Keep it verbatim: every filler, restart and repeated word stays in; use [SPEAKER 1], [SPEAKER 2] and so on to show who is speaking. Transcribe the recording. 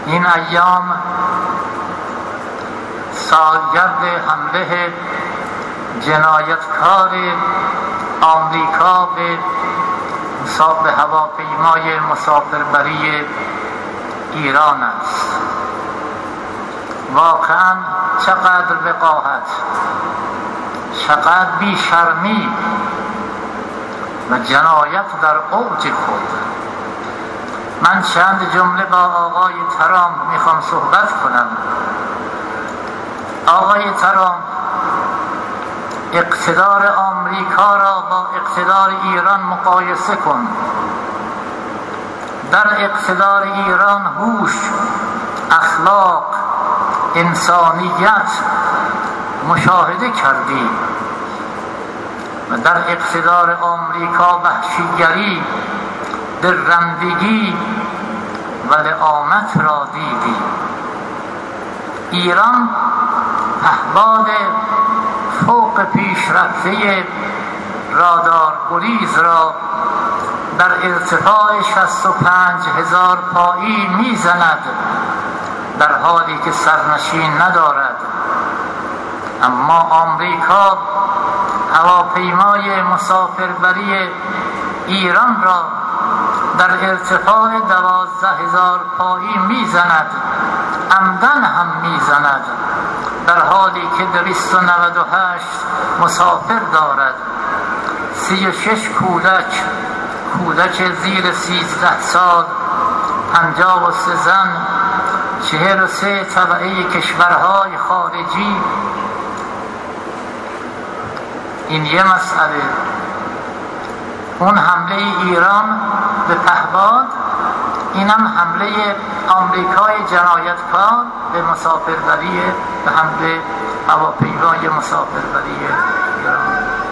[SPEAKER 1] این ایام سالگرد حمله جنایتکار آمریکا به به هواپیمای مسافربری ایران است. واقعا چقدر وقاحت، چقدر بیشرمی و جنایت در اوج خود. من چند جمله با آقای ترامپ میخوام صحبت کنم. آقای ترامپ، اقتدار آمریکا را با اقتدار ایران مقایسه کن. در اقتدار ایران هوش، اخلاق، انسانیت مشاهده کردی و در اقتدار آمریکا وحشیگری، درندگی و لعامت را دیدی. ایران پهباد فوق پیشرفته رادار گریز را در ارتفاع شصت و پنج هزار پایی میزند در حالی که سرنشین ندارد. اما آمریکا هواپیمای مسافربری ایران را در ارتفاع دوازده هزار پایی میزند، عمدن هم میزند، در حالی که دویست و نود و هشت مسافر دارد. سی و شش کودک کودک زیر سیزده سال، پنجاه و سه زن، چهل و سه طبعه کشورهای خارجی. این یه مسئله. اون حمله ایران به پهباد، اینم حمله آمریکای جنایتکار به مسافربری، به حمله هواپیمای مسافربری ایران.